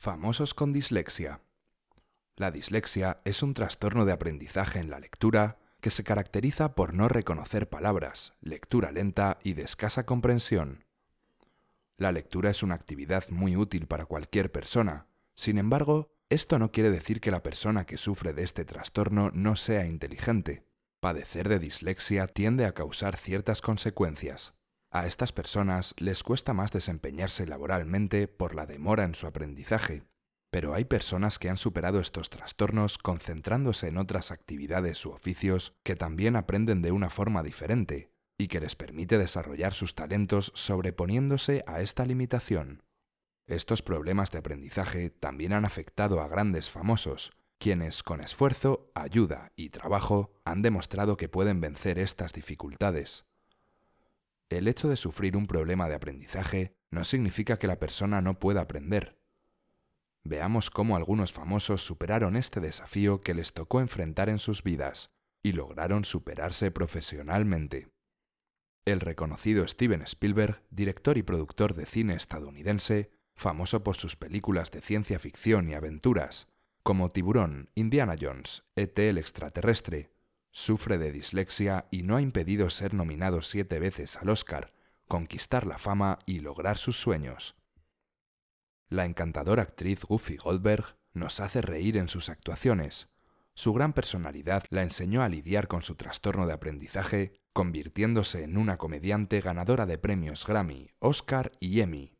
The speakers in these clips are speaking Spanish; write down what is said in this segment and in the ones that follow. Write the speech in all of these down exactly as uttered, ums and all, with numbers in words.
Famosos con dislexia. La dislexia es un trastorno de aprendizaje en la lectura que se caracteriza por no reconocer palabras, lectura lenta y de escasa comprensión. La lectura es una actividad muy útil para cualquier persona. Sin embargo, esto no quiere decir que la persona que sufre de este trastorno no sea inteligente. Padecer de dislexia tiende a causar ciertas consecuencias. A estas personas les cuesta más desempeñarse laboralmente por la demora en su aprendizaje, pero hay personas que han superado estos trastornos concentrándose en otras actividades u oficios que también aprenden de una forma diferente y que les permite desarrollar sus talentos sobreponiéndose a esta limitación. Estos problemas de aprendizaje también han afectado a grandes famosos, quienes con esfuerzo, ayuda y trabajo han demostrado que pueden vencer estas dificultades. El hecho de sufrir un problema de aprendizaje no significa que la persona no pueda aprender. Veamos cómo algunos famosos superaron este desafío que les tocó enfrentar en sus vidas y lograron superarse profesionalmente. El reconocido Steven Spielberg, director y productor de cine estadounidense, famoso por sus películas de ciencia ficción y aventuras, como Tiburón, Indiana Jones, E T el extraterrestre, sufre de dislexia y no ha impedido ser nominado siete veces al Oscar, conquistar la fama y lograr sus sueños. La encantadora actriz Whoopi Goldberg nos hace reír en sus actuaciones. Su gran personalidad la enseñó a lidiar con su trastorno de aprendizaje, convirtiéndose en una comediante ganadora de premios Grammy, Oscar y Emmy.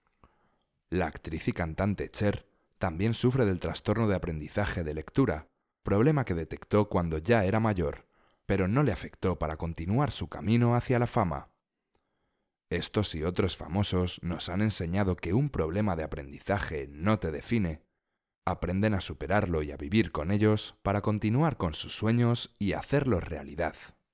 La actriz y cantante Cher también sufre del trastorno de aprendizaje de lectura, problema que detectó cuando ya era mayor, pero no le afectó para continuar su camino hacia la fama. Estos y otros famosos nos han enseñado que un problema de aprendizaje no te define. Aprenden a superarlo y a vivir con ellos para continuar con sus sueños y hacerlos realidad.